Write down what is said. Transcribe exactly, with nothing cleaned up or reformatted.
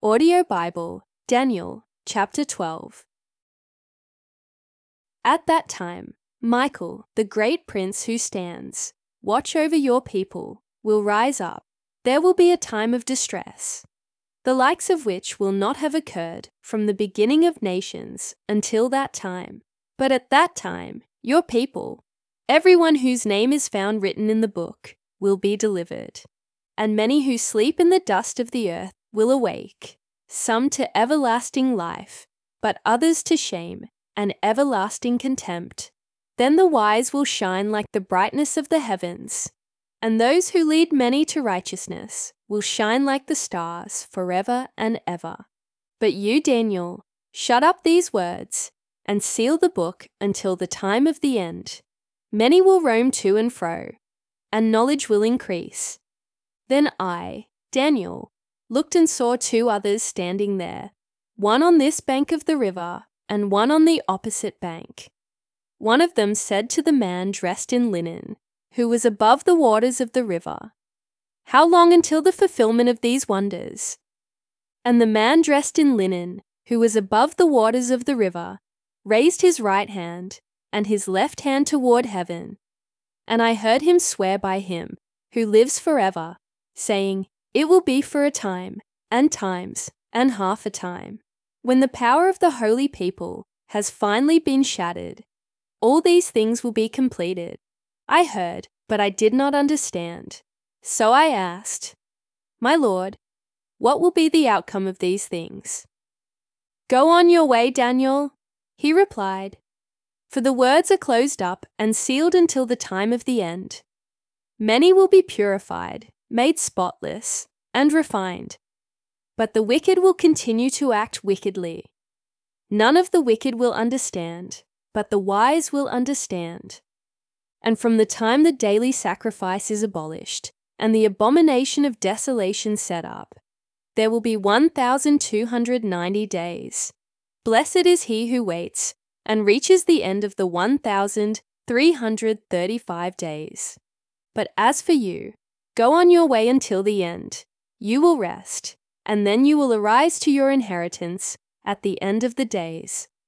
Audio Bible, Daniel, chapter twelve. At that time, Michael, the great prince who stands, watch over your people, will rise up. There will be a time of distress, the likes of which will not have occurred from the beginning of nations until that time. But at that time, your people, everyone whose name is found written in the book, will be delivered. And many who sleep in the dust of the earth will awake, some to everlasting life, but others to shame and everlasting contempt. Then the wise will shine like the brightness of the heavens, and those who lead many to righteousness will shine like the stars forever and ever. But you, Daniel, shut up these words and seal the book until the time of the end. Many will roam to and fro, and knowledge will increase. Then I, Daniel, looked and saw two others standing there, one on this bank of the river and one on the opposite bank. One of them said to the man dressed in linen, who was above the waters of the river, "How long until the fulfillment of these wonders?" And the man dressed in linen, who was above the waters of the river, raised his right hand and his left hand toward heaven. And I heard him swear by him who lives forever, saying, "It will be for a time, and times, and half a time, when the power of the holy people has finally been shattered. All these things will be completed." I heard, but I did not understand. So I asked, "My Lord, what will be the outcome of these things?" "Go on your way, Daniel," he replied, "for the words are closed up and sealed until the time of the end. Many will be purified, made spotless, and refined, but the wicked will continue to act wickedly. None of the wicked will understand, but the wise will understand. And from the time the daily sacrifice is abolished and the abomination of desolation set up, there will be one thousand two hundred ninety days. Blessed is he who waits and reaches the end of the one thousand three hundred thirty-five days. But as for you, go on your way until the end. You will rest, and then you will arise to your inheritance at the end of the days.